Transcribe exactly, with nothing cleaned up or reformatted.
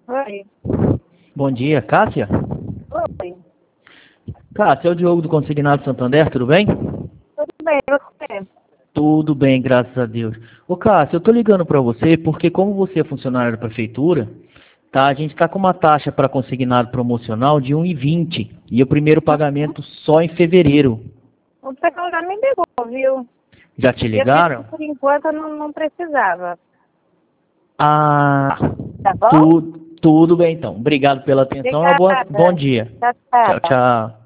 Oi. Bom dia, Cássia? Oi. Cássia, é o Diogo do Consignado Santander, tudo bem? Tudo bem, e você? Tudo bem, graças a Deus. Ô Cássia, eu tô ligando pra você porque como você é funcionário da prefeitura, tá, a gente tá com uma taxa para consignado promocional de um e vinte e o primeiro pagamento só em fevereiro. O pessoal já me ligou, viu? Já te Eu disse ligaram? que por enquanto eu não, não precisava. Ah, Tá bom? tu, tudo bem então. Obrigado pela atenção e uma boa, bom Obrigada. dia. Tchau, Tchau, tchau. tchau.